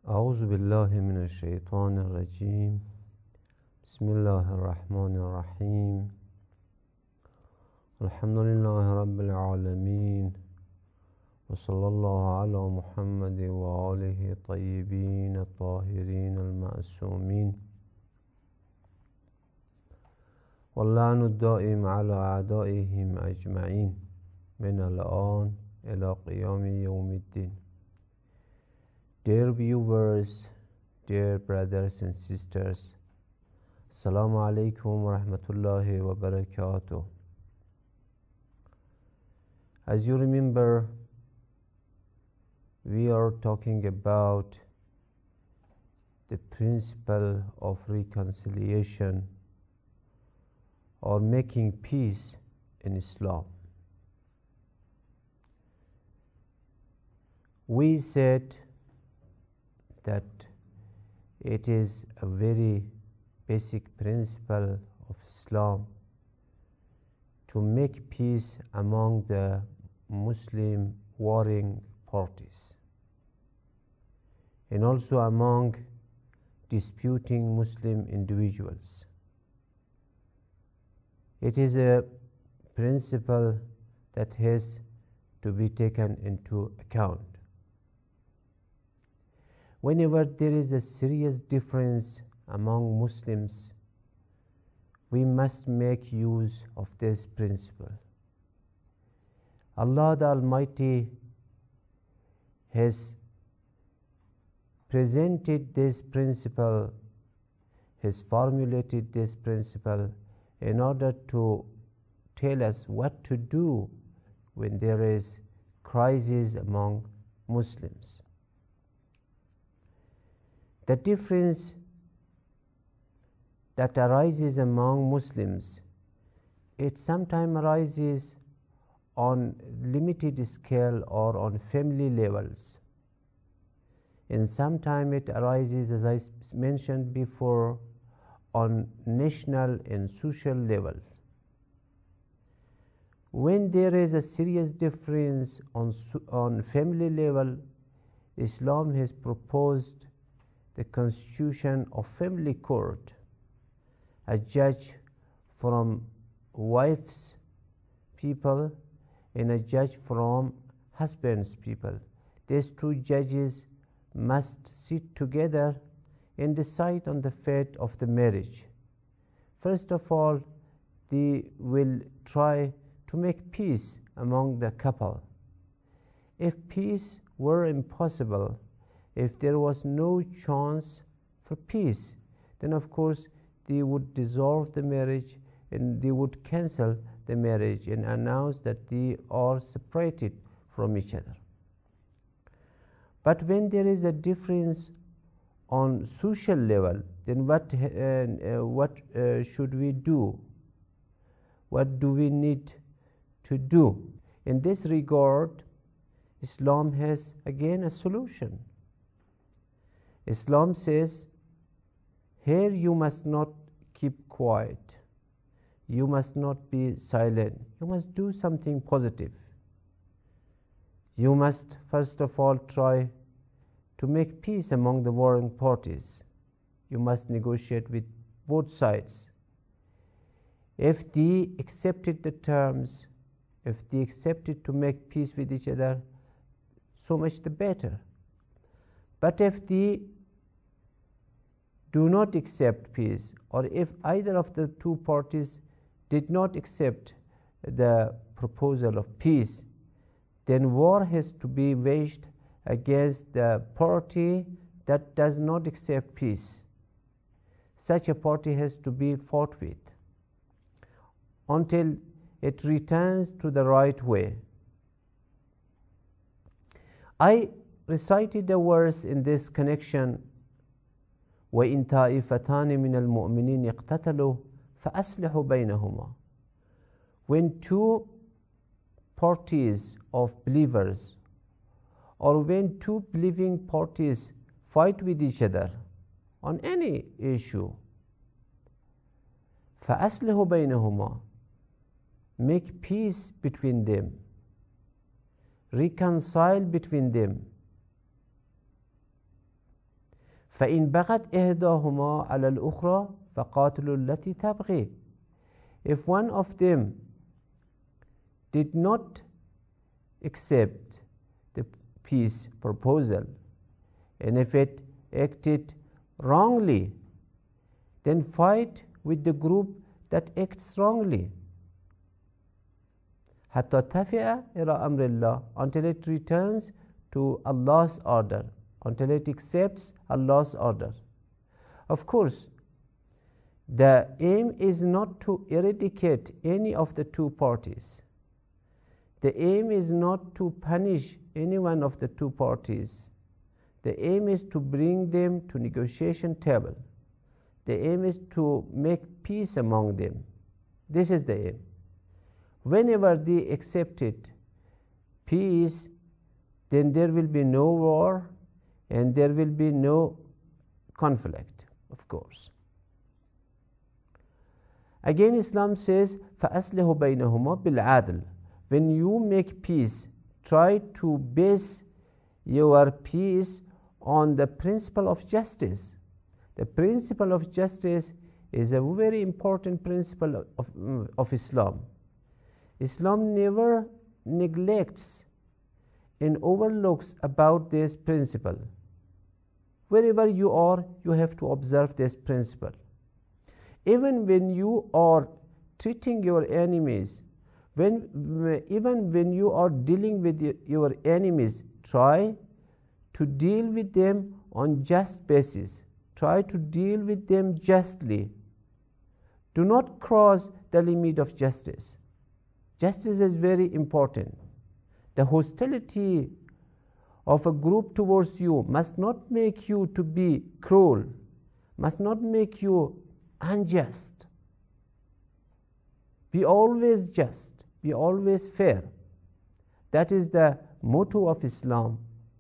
أعوذ بالله من الشيطان الرجيم. بسم الله الرحمن الرحيم. الحمد لله رب العالمين، وصلى الله على محمد وآله الطيبين الطاهرين المعصومين، واللعن الدائم على أعدائهم أجمعين من الآن إلى قيام يوم الدين. Dear viewers, dear brothers and sisters, Assalamu alaikum wa rahmatullahi wa barakatuh. As you remember, we are talking about the principle of reconciliation or making peace in Islam. We said that it is a very basic principle of Islam to make peace among the Muslim warring parties and also among disputing Muslim individuals. It is a principle that has to be taken into account. Whenever there is a serious difference among Muslims, we must make use of this principle. Allah the Almighty has presented this principle, has formulated this principle in order to tell us what to do when there is crisis among Muslims. The difference that arises among Muslims, it sometimes arises on limited scale or on family levels, and sometimes it arises, as I mentioned before, on national and social levels. When there is a serious difference on family level, Islam has proposed the constitution of family court, a judge from wife's people and a judge from husband's people. These two judges must sit together and decide on the fate of the marriage. First of all, they will try to make peace among the couple. If peace were impossible, if there was no chance for peace, then of course they would dissolve the marriage and they would cancel the marriage and announce that they are separated from each other. But when there is a difference on social level, then what should we do? What do we need to do? In this regard, Islam has again a solution. Islam says, here you must not keep quiet. You must not be silent. You must do something positive. You must first of all try to make peace among the warring parties. You must negotiate with both sides. If they accepted the terms, if they accepted to make peace with each other, so much the better. But if they do not accept peace, or if either of the two parties did not accept the proposal of peace, then war has to be waged against the party that does not accept peace. Such a party has to be fought with until it returns to the right way. I recited a verse in this connection, وَإِن طَائِفَتَانِ مِنَ الْمُؤْمِنِينَ اقْتَتَلُوا فَأَصْلِحُوا بَيْنَهُمَا. When two parties of believers, or when two believing parties fight with each other on any issue, فَأَصْلِحُوا بَيْنَهُمَا, make peace between them, reconcile between them. فإن بغت إحداهما على الأخرى فقاتلوا التي تبغي. If one of them did not accept the peace proposal, and if it acted wrongly, then fight with the group that acts wrongly. حتى تفئ إلى أمر الله, until it returns to Allah's order, until it accepts Allah's order. Of course, the aim is not to eradicate any of the two parties. The aim is not to punish any one of the two parties. The aim is to bring them to negotiation table. The aim is to make peace among them. This is the aim. Whenever they accepted peace, then there will be no war and there will be no conflict, of course. Again, Islam says, فَأَصْلِحُ بَيْنَهُمَا بِالْعَدْلِ. When you make peace, try to base your peace on the principle of justice. The principle of justice is a very important principle of Islam. Islam never neglects and overlooks about this principle. Wherever you are, you have to observe this principle. Even when you are treating your enemies, even when you are dealing with your enemies, try to deal with them on just basis. Try to deal with them justly. Do not cross the limit of justice. Justice is very important. The hostility of a group towards you must not make you to be cruel, must not make you unjust. Be always just, be always fair. That is the motto of Islam.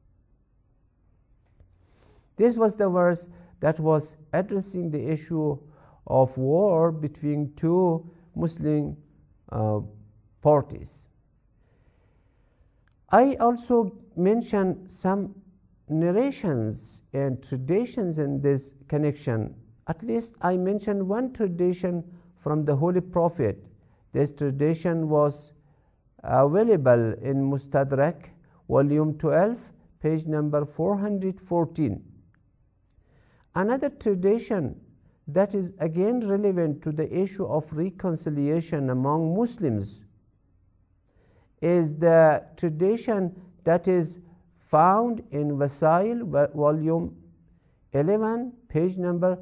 This was the verse that was addressing the issue of war between two Muslim parties. I also mentioned some narrations and traditions in this connection. At least I mentioned one tradition from the Holy Prophet. This tradition was available in Mustadrak, volume 12, page number 414. Another tradition that is again relevant to the issue of reconciliation among Muslims is the tradition that is found in Wasail, volume 11, page number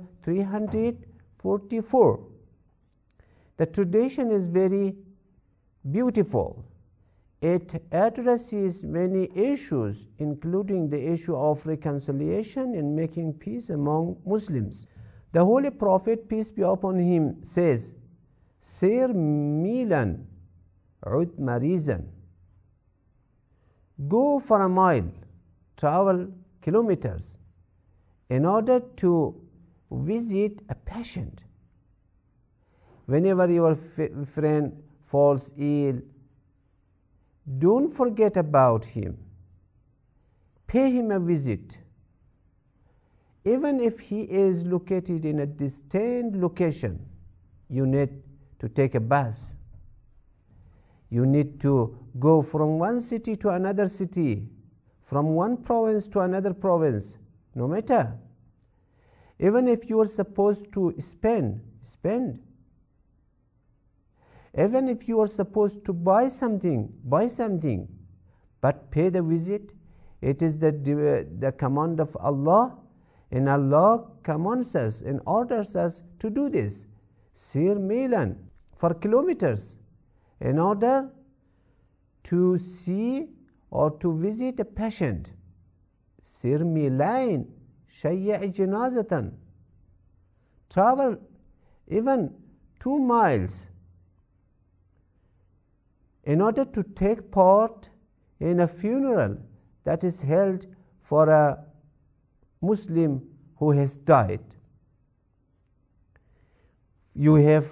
344. The tradition is very beautiful. It addresses many issues, including the issue of reconciliation and making peace among Muslims. The Holy Prophet, peace be upon him, says, Sir Milan Ud Marizan. Go for a mile, travel kilometers, in order to visit a patient. Whenever your friend falls ill, don't forget about him. Pay him a visit. Even if he is located in a distant location, you need to take a bus. You need to go from one city to another city, from one province to another province, no matter. Even if you are supposed to spend. Even if you are supposed to buy something, but pay the visit. It is the command of Allah, and Allah commands us and orders us to do this. Sir Milan, for kilometers, in order to see or to visit a patient. Sir Milan, shayya' janazatan. Travel even 2 miles in order to take part in a funeral that is held for a Muslim who has died. You have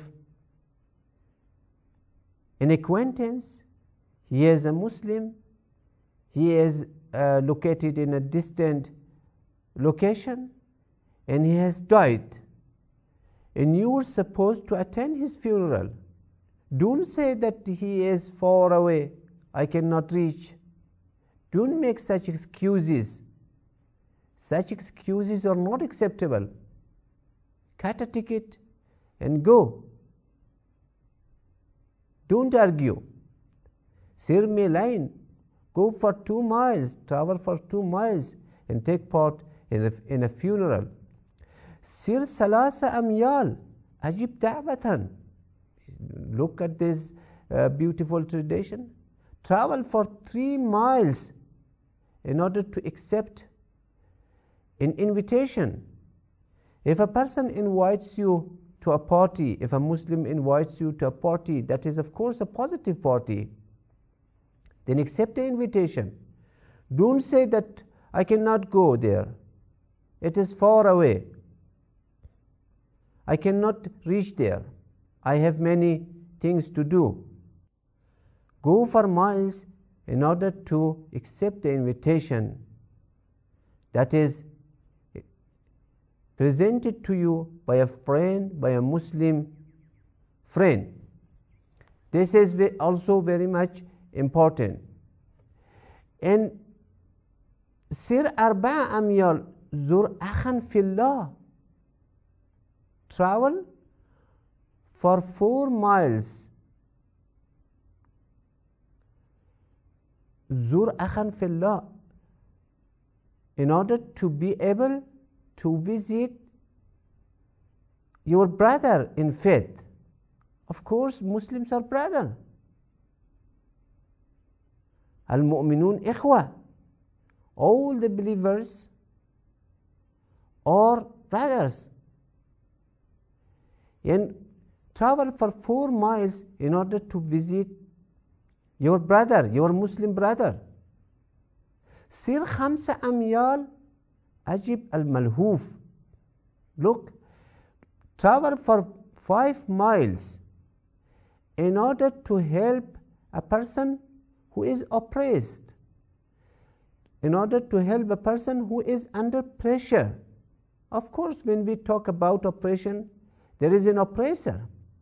an acquaintance, he is a Muslim, he is located in a distant location, and he has died, and you were supposed to attend his funeral. Don't say that he is far away, I cannot reach. Don't make such excuses. Such excuses are not acceptable. Cut a ticket and go. Don't argue. Sir Line, go for 2 miles, travel for 2 miles and take part in a funeral. Sir Salasa Amyal, Ajib Da'watan. Look at this beautiful tradition. Travel for 3 miles in order to accept an invitation. If a person invites you to a party, if a Muslim invites you to a party, that is of course a positive party, then accept the invitation. Don't say that I cannot go there, it is far away, I cannot reach there, I have many things to do. Go for miles in order to accept the invitation that is presented to you by a friend, by a Muslim friend. This is also very much important. And Sir Arba Amyal Zur Akhan Fillah, travel for 4 miles. Zur Akhan Fillah, in order to be able to visit your brother in faith. Of course, Muslims are brother. Al-Mu'minun Ikhwa. All the believers are brothers. And travel for 4 miles in order to visit your brother, your Muslim brother. Sir Khamsa Amyal Ajib al-Malhuf. Look, travel for 5 miles in order to help a person who is oppressed, in order to help a person who is under pressure. Of course, when we talk about oppression, there is an oppressor.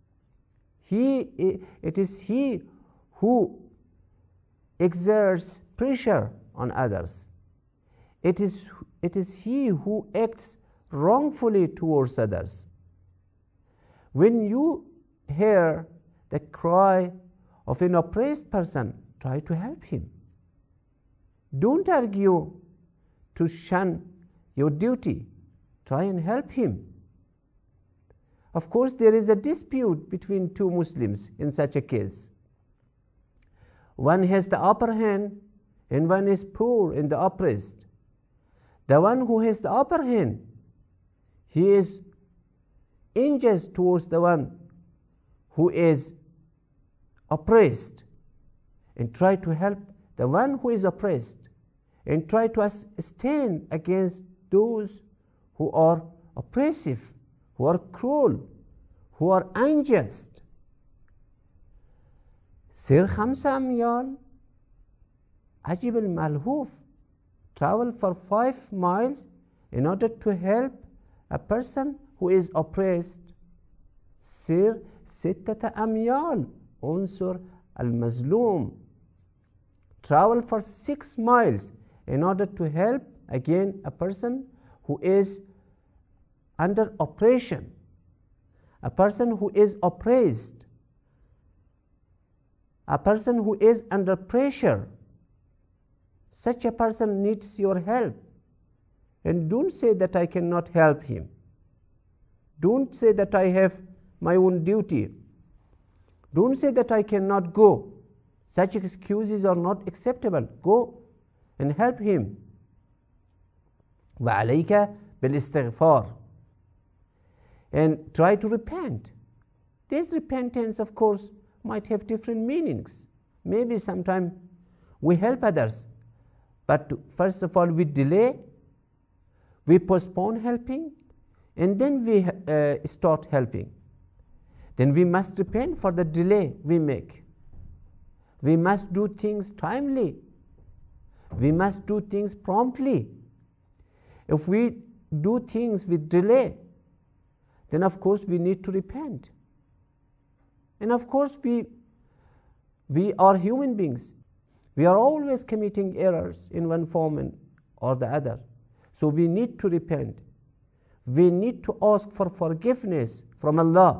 It is he who exerts pressure on others. It is he who acts wrongfully towards others. When you hear the cry of an oppressed person, try to help him. Don't argue to shun your duty. Try and help him. Of course, there is a dispute between 2 Muslims in such a case. One has the upper hand and one is poor and the oppressed. The one who has the upper hand, he is unjust towards the one who is oppressed, and try to help the one who is oppressed, and try to stand against those who are oppressive, who are cruel, who are unjust. Sir Khamsa Amyal Ajib al-Malhuf, travel for 5 miles in order to help a person who is oppressed. Sir Sittata Amyal Unsur al-Mazloom, travel for 6 miles in order to help again a person who is under oppression, a person who is oppressed, a person who is under pressure. Such a person needs your help. And don't say that I cannot help him. Don't say that I have my own duty. Don't say that I cannot go. Such excuses are not acceptable. Go and help him. وَعَلَيْكَ بِالْإِسْتِغْفَارِ, and try to repent. This repentance, of course, might have different meanings. Maybe sometime we help others, but first of all we delay, we postpone helping, and then we start helping. Then we must repent for the delay we make. We must do things timely. We must do things promptly. If we do things with delay, then of course we need to repent. And of course we are human beings. We are always committing errors in one form or the other. So we need to repent. We need to ask for forgiveness from Allah.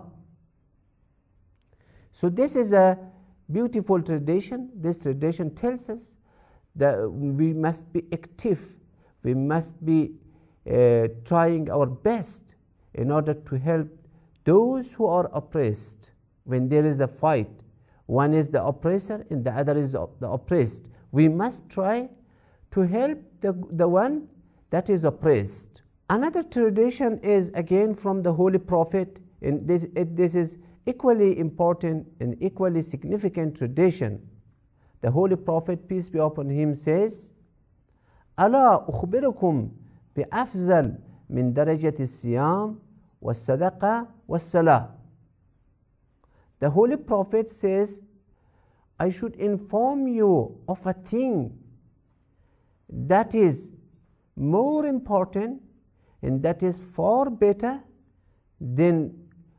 So this is a beautiful tradition. This tradition tells us that we must be active. We must be trying our best in order to help those who are oppressed. When there is a fight, one is the oppressor and the other is the oppressed. We must try to help the one that is oppressed. Another tradition is again from the Holy Prophet, and this is equally important and equally significant tradition. The Holy Prophet, peace be upon him, says, ألا أخبركم بأفضل من درجة الصيام والصدقة والصلاة. The Holy Prophet says, I should inform you of a thing that is more important and that is far better than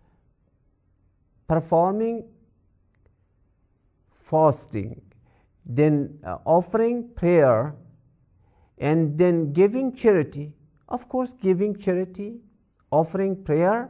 performing fasting, then offering prayer, and then giving charity. Of course, giving charity, offering prayer,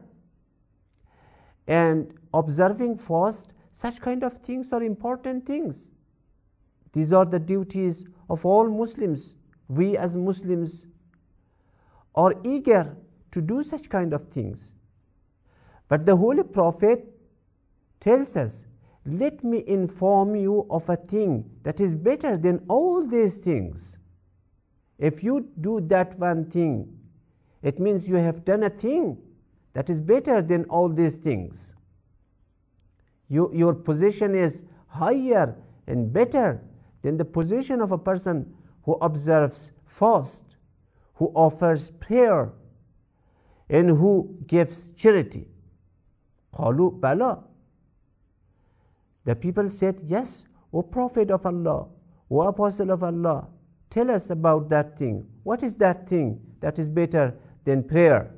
and observing fast, such kind of things are important things. These are the duties of all Muslims. We as Muslims are eager to do such kind of things. But the Holy Prophet tells us, let me inform you of a thing that is better than all these things. If you do that one thing, it means you have done a thing that is better than all these things. Your position is higher and better than the position of a person who observes fast, who offers prayer, and who gives charity. قالوا بلى. The people said, yes, O Prophet of Allah, O Apostle of Allah, tell us about that thing. What is that thing that is better than prayer?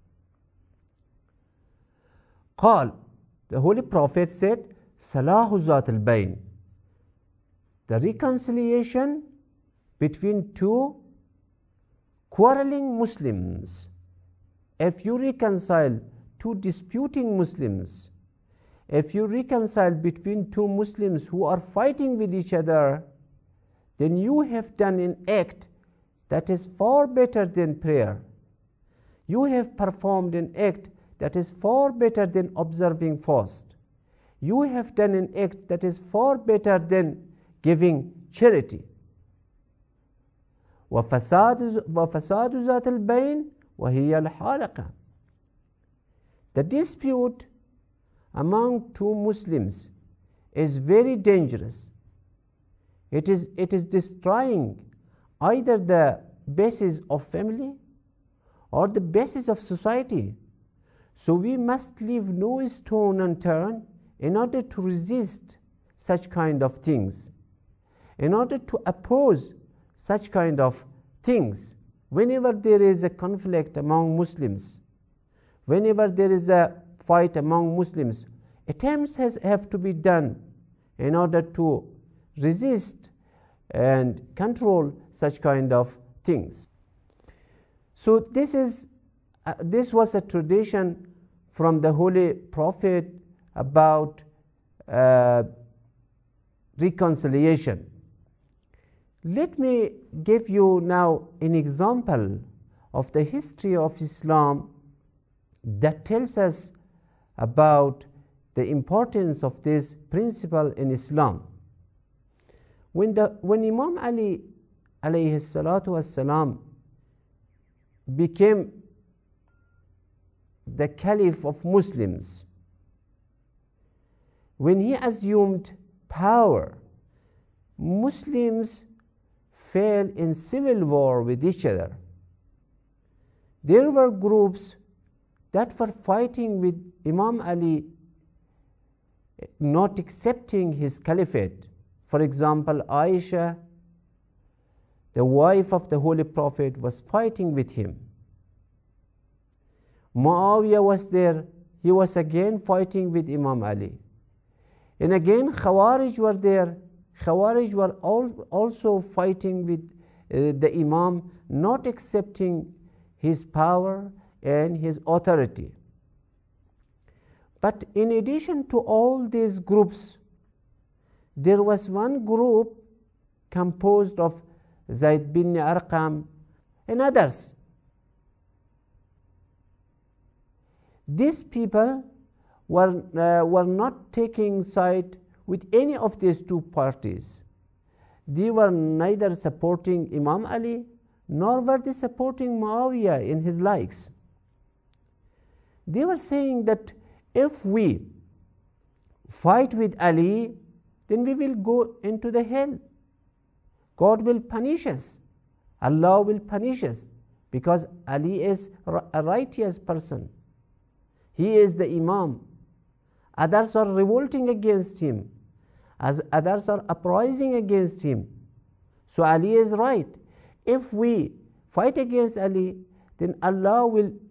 قال, the Holy Prophet said, صلاح ذات البين, the reconciliation between two quarreling Muslims. If you reconcile two disputing Muslims, if you reconcile between two Muslims who are fighting with each other, then you have done an act that is far better than prayer. You have performed an act that is far better than observing fast. You have done an act that is far better than giving charity. وفساد ذات البين وهي الحالقة. The dispute among two Muslims is very dangerous. It is destroying either the basis of family or the basis of society. So we must leave no stone unturned in order to resist such kind of things, in order to oppose such kind of things. Whenever there is a conflict among Muslims, whenever there is a fight among Muslims, attempts have to be done in order to resist and control such kind of things. So this was a tradition from the Holy Prophet about reconciliation. Let me give you now an example of the history of Islam that tells us about the importance of this principle in Islam. When Imam Ali alayhi salatu wassalam became the Caliph of Muslims, when he assumed power, Muslims fell in civil war with each other. There were groups that were fighting with Imam Ali, not accepting his caliphate. For example, Aisha, the wife of the Holy Prophet, was fighting with him. Muawiyah was there. He was again fighting with Imam Ali. And again Khawarij were there. Khawarij were also fighting with the Imam, not accepting his power and his authority. But in addition to all these groups, there was one group composed of Zayd bin Arqam and others. These people were not taking side with any of these two parties. They were neither supporting Imam Ali nor were they supporting Muawiyah in his likes. They were saying that if we fight with Ali, then we will go into the hell. God will punish us. Allah will punish us because Ali is a righteous person. He is the Imam. Others are revolting against him, as others are uprising against him. So Ali is right. If we fight against Ali, then Allah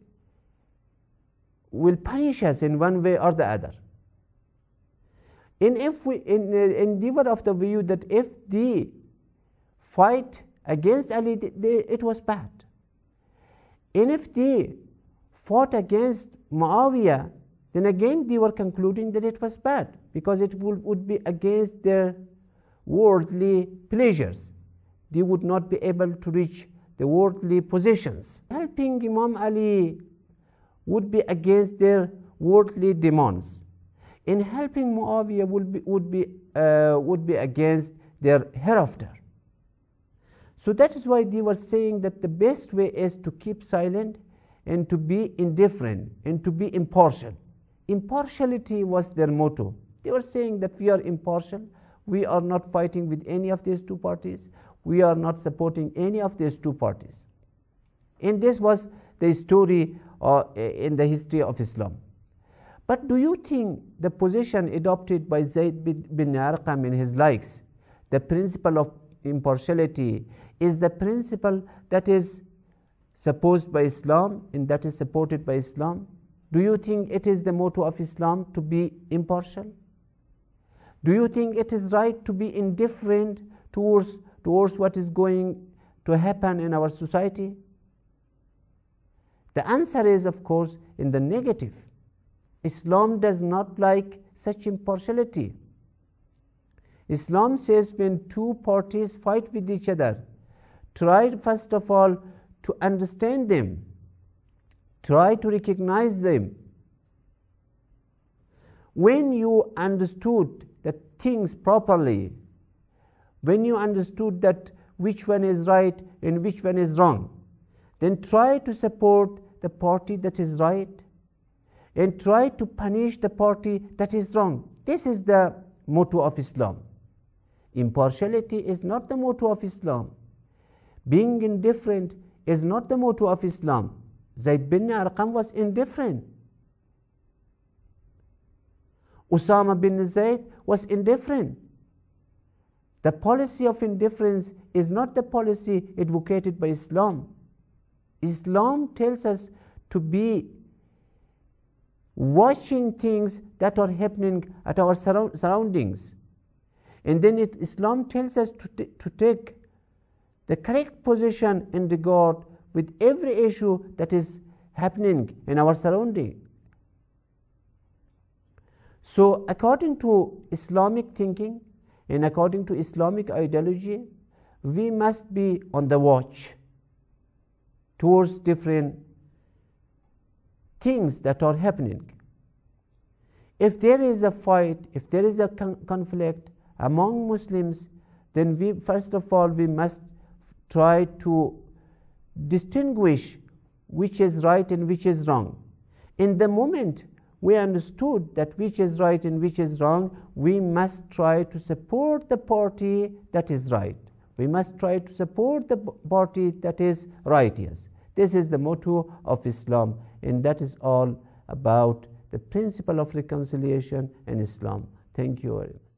will punish us in one way or the other. And if they were of the view that if they fight against Ali, it was bad. And if they fought against Muawiyah, then again they were concluding that it was bad because it would be against their worldly pleasures. They would not be able to reach the worldly positions. Helping Imam Ali would be against their worldly demands. In helping Muawiyah would be against their hereafter. So that is why they were saying that the best way is to keep silent and to be indifferent and to be impartial. Impartiality was their motto. They were saying that we are impartial. We are not fighting with any of these two parties. We are not supporting any of these two parties. And this was the story in the history of Islam. But do you think the position adopted by Zayd bin Arqam in his likes, the principle of impartiality, is the principle that is supposed by Islam and that is supported by Islam? Do you think it is the motto of Islam to be impartial? Do you think it is right to be indifferent towards what is going to happen in our society? The answer is, of course, in the negative. Islam does not like such impartiality. Islam says when two parties fight with each other, try first of all to understand them. Try to recognize them. When you understood the things properly, when you understood that which one is right and which one is wrong, then try to support the party that is right and try to punish the party that is wrong. This is the motto of Islam. Impartiality is not the motto of Islam. Being indifferent is not the motto of Islam. Zayd bin Arqam was indifferent. Usama bin Zayd was indifferent. The policy of indifference is not the policy advocated by Islam. Islam tells us to be watching things that are happening at our surroundings. And then Islam tells us to take the correct position in regard with every issue that is happening in our surrounding. So according to Islamic thinking and according to Islamic ideology, we must be on the watch towards different things that are happening. If there is a fight, if there is a conflict among Muslims, then we first of all we must try to distinguish which is right and which is wrong. In the moment we understood that which is right and which is wrong, we must try to support the party that is right. We must try to support the party that is righteous. This is the motto of Islam, and that is all about the principle of reconciliation in Islam. Thank you very much.